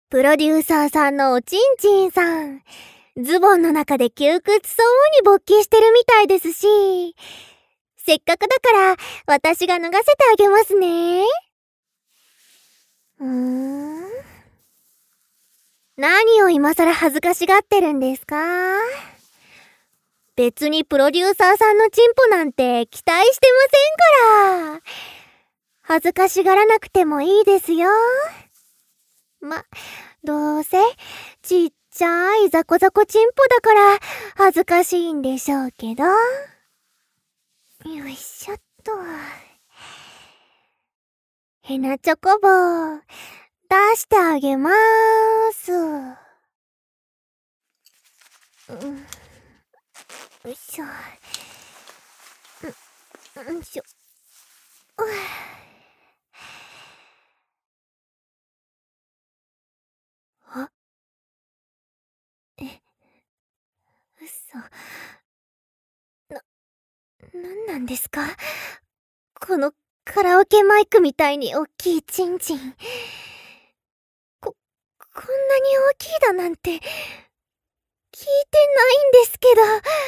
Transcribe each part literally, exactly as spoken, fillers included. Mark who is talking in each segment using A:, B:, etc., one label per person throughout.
A: プロデューサーさんのおちんちんさん、ズボンの中で窮屈そうに勃起してるみたいですし、せっかくだから私が脱がせてあげますね。うーん。何を今更恥ずかしがってるんですか？別にプロデューサーさんのチンポなんて期待してませんから。恥ずかしがらなくてもいいですよ。ま、どうせちっちゃいザコザコチンポだから恥ずかしいんでしょうけど。よいしょっと。ヘナチョコボ出してあげまーす。うん、よいしょ。うん、よいしょ。うわあ、え、嘘。な、なんなんですか？このカラオケマイクみたいに大きいチンチン。こ、こんなに大きいだなんて聞いてないんですけど。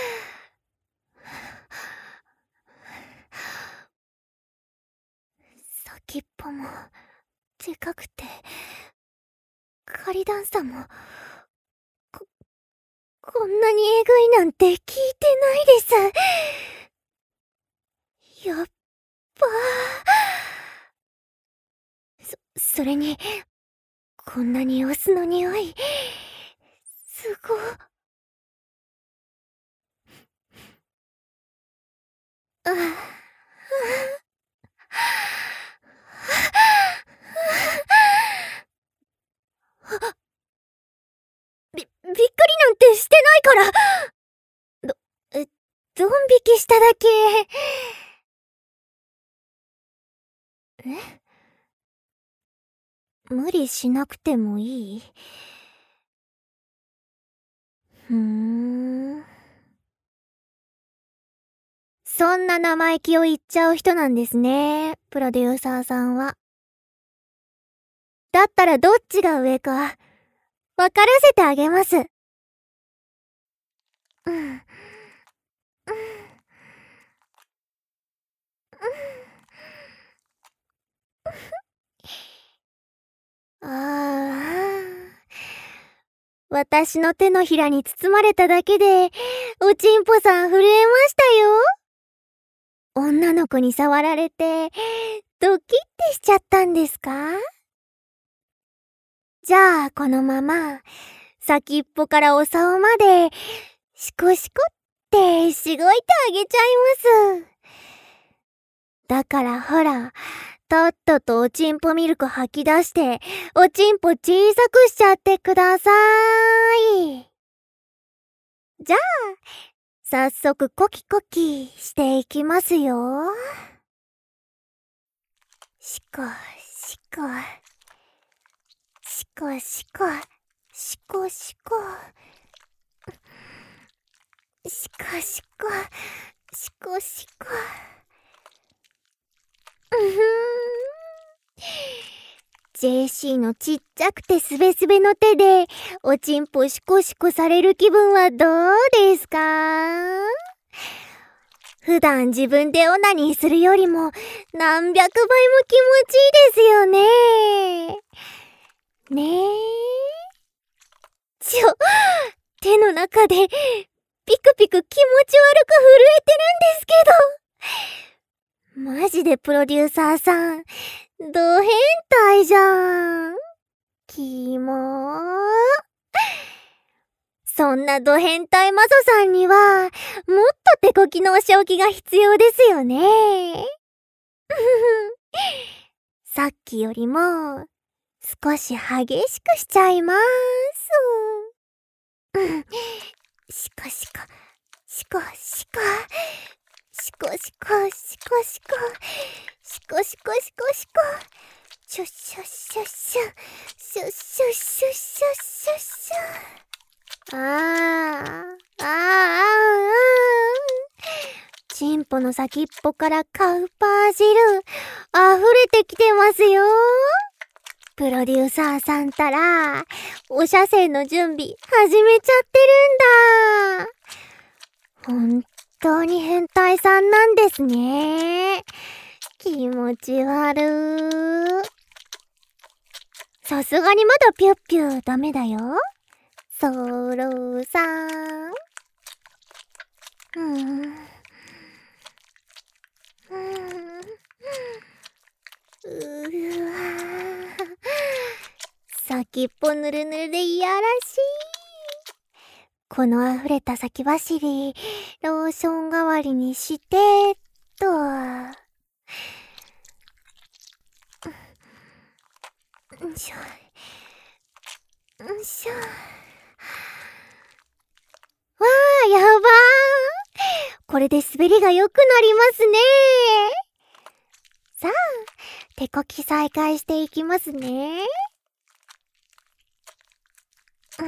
A: 先っぽもでかくて、仮段差もこ、こんなにえぐいなんて聞いてないです。やっばー。そ、それに、こんなにオスの匂い、すごっ。ああ、び、びっくりなんてしてないから。ど、え、ドン引きしただけ。え？無理しなくてもいい？ふーん。そんな生意気を言っちゃう人なんですね、プロデューサーさんは。だったらどっちが上か、わからせてあげます。うん。うん。うん。ああ。私の手のひらに包まれただけで、おちんぽさん震えましたよ。女の子に触られて、ドキッてしちゃったんですか？じゃあ、このまま、先っぽからお竿まで、シコシコってしごいてあげちゃいます。だからほら、とっととおちんぽミルク吐き出して、おちんぽ小さくしちゃってください。じゃあ、早速コキコキしていきますよ。シコシコ、シコシコ、シコシコ、シコシコ、シコシコ。うふん。ジェーシー のちっちゃくてスベスベの手でおちんぽシコシコされる気分はどうですか？普段自分でオナニーするよりも何百倍も気持ちいいですよね。ねえ。ちょ、手の中でピクピク気持ち悪く震えてるんですけど。マジでプロデューサーさん、ド変態じゃん。キモー。そんなド変態マゾさんにはもっと手こきのお仕置きが必要ですよね。さっきよりも少し激しくしちゃいます。うん。シコシコ、シコシコ、シコシコ、シコシコ、シコシコシコシコ、シュッシュッシュッシュッ、シュッシュッシュッシュッシュッシュッ。あー、あー、あー、あー。チンポの先っぽからカウパー汁、溢れてきてますよ。 プロデューサーさんたら、お射精の準備始めちゃってるんだ。本当に変態さんなんですね。気持ち悪ー。さすがにまだピュッピュダメだよ。ソロさん。うーん。うーん。うーわー。先っぽぬるぬるでいやらしい。この溢れた先走り、ローション代わりにして、と。よいしょ。よいしょ。わー、やばー。これで滑りが良くなりますね。さあ、手こき再開していきますね。うん。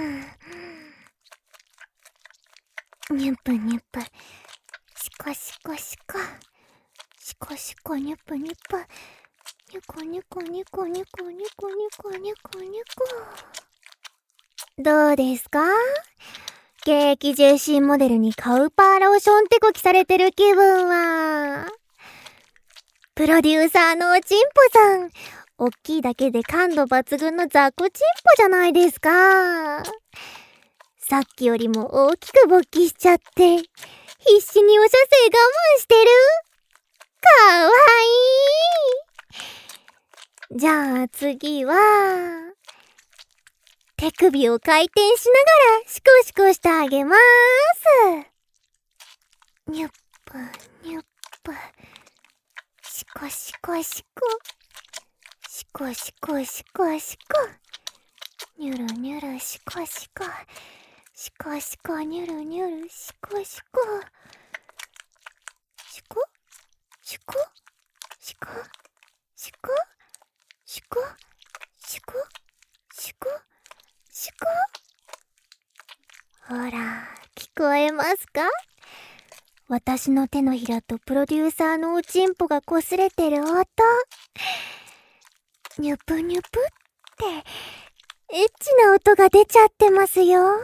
A: にゅっぷにゅっぷ。しこしこしこ。しこしこにゅっぷにゅっぷ。にゅこにゅこにゅこにゅこにゅこにゅこにゅこにゅこ。どうですか？現役 ジェーシー モデルにカウパーローション手こきされてる気分は。プロデューサーのおちんぽさん、おっきいだけで感度抜群の雑魚ちんぽじゃないですか。さっきよりも大きく勃起しちゃって、必死にお射精我慢してる。かわいい。じゃあ次は、手首を回転しながらシコシコしてあげまーす。にゅっぷにゅっぷ。シコシコシコ。シコシコシコシコ。ニュルニュルシコシコ。シコシコニュルニュルシコシコ。シコシコシコシコシコシコシコシコ。ほら、聞こえますか？私の手のひらとプロデューサーのおちんぽが擦れてる音。ニュプニュプって、エッチな音が出ちゃってますよ。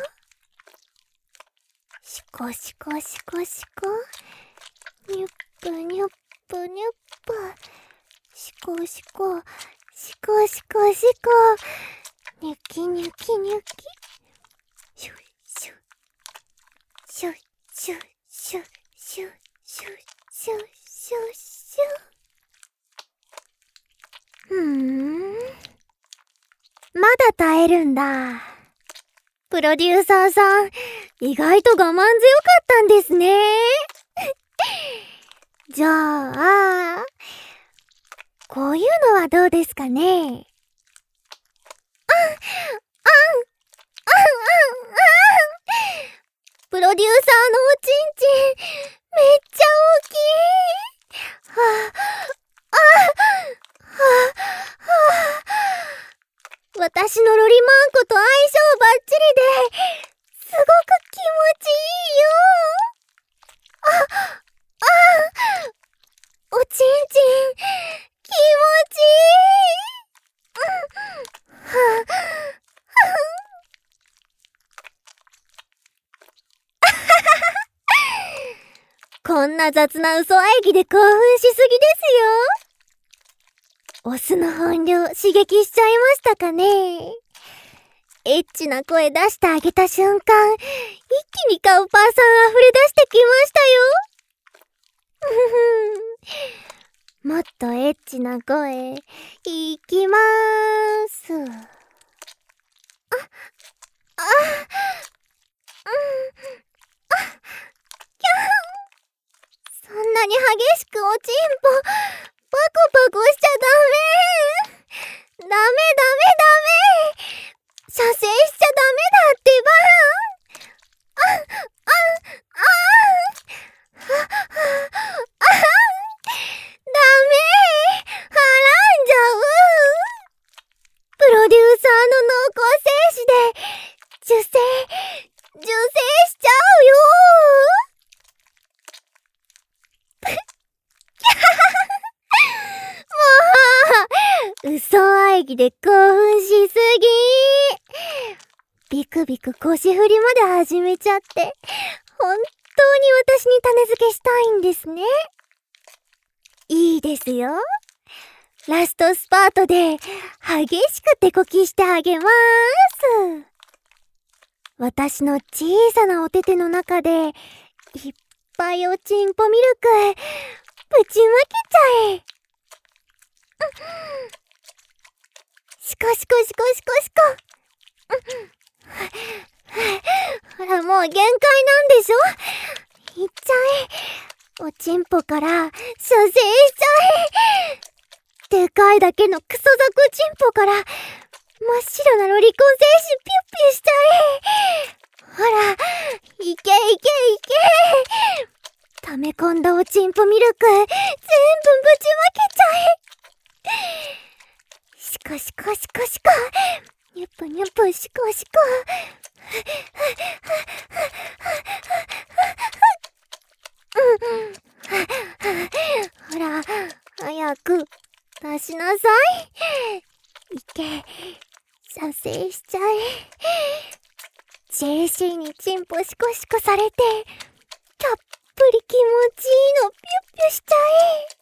A: シコシコシコシコ。ニュップニュップニュップ。シコシコ、シコシコシコ。ニュキニュキニュキ。シュッシュッ。シュッシュッシュッシュッシュッシュッシュッシュッシュッ。ふーん。まだ耐えるんだ。プロデューサーさん、意外と我慢強かったんですね。じゃあ、こういうのはどうですかね。あん、あん、あん、あん、あん。プロデューサーのおちんちん、めっちゃ大きい。はあ、あ、はあ、はあ。私のロリマンコと相性バッチリで、すごく気持ちいいよ。あ、あ、おちんちん、気持ちいい。うん、はあ、はあ。こんな雑な嘘演技で興奮しすぎですよ。オスの本領刺激しちゃいましたかね。エッチな声出してあげた瞬間、一気にカウパーさん溢れ出してきましたよ。もっとエッチな声いきまーす。あ、あ、うん、あ、キャン。そんなに激しくおちんぽパコパコしちゃダメ。ダメダメダメ。射精しちゃダメだってば。あん、あん、あん。は、は、あん。ダメ。はらんじゃう。 会議で興奮しすぎ。ビクビク腰振りまで始めちゃって、本当に私に種付けしたいんですね。いいですよ。ラストスパートで激しく手こきしてあげまーす。私の小さなお手手の中でいっぱいおちんぽミルクぶちまけちゃえ。シコシコシコシコシコ。ほら、もう限界なんでしょ。いっちゃえ。おちんぽから射精しちゃえ。でかいだけのクソザコチンポから真っ白なロリコン精子ピュッピュしちゃえ。ほら、いけいけいけ。溜め込んだおちんぽミルク全部ぶちまけちゃえ。シコシコシコシコ。ニュプニュプシコシコ。ほら、早く出しなさい。いけ、射精しちゃえ。ジェーシー にチンポシコシコされて、たっぷり気持ちいいのピュッピュしちゃえ。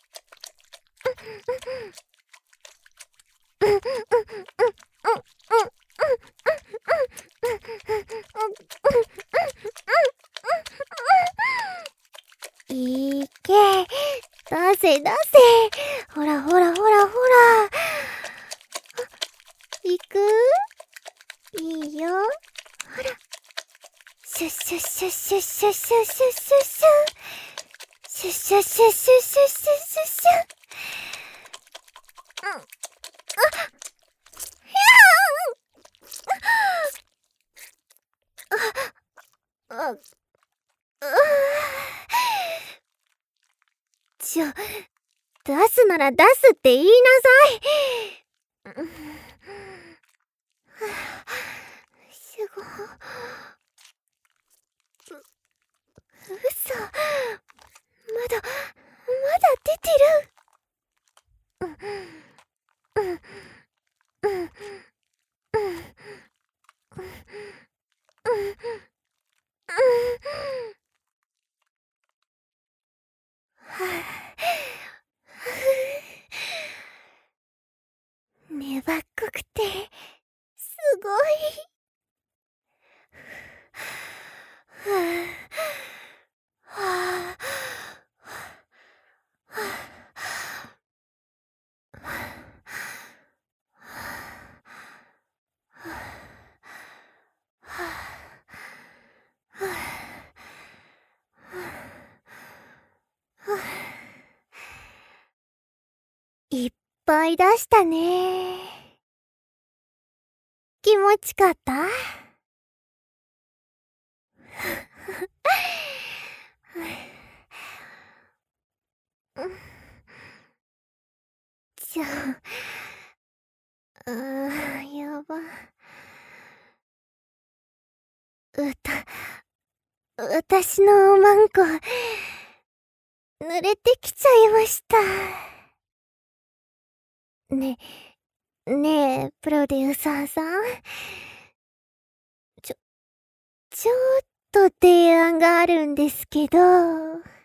A: いけ、出せ出せ。ほらほらほらほら。いく？いいよ。ほら。シュッシュッシュッシュッシュッシュッシュッシュッシュッシュッ。シュッシュッシュッシュッシュッシュッシュッシュッ。うん。あっ。あ、あ、ちょ、出すなら出すって言いなさい。すご。う、嘘。まだ、まだ出てる。うん、うん、うん、うん、うん、うん。粘っこくてすごい。いっぱい出したね。気持ちかった？ちょ、あー、やば。うた、私のおまんこ、濡れてきちゃいました。ね、ねえ、プロデューサーさん。ちょ、ちょっと提案があるんですけど。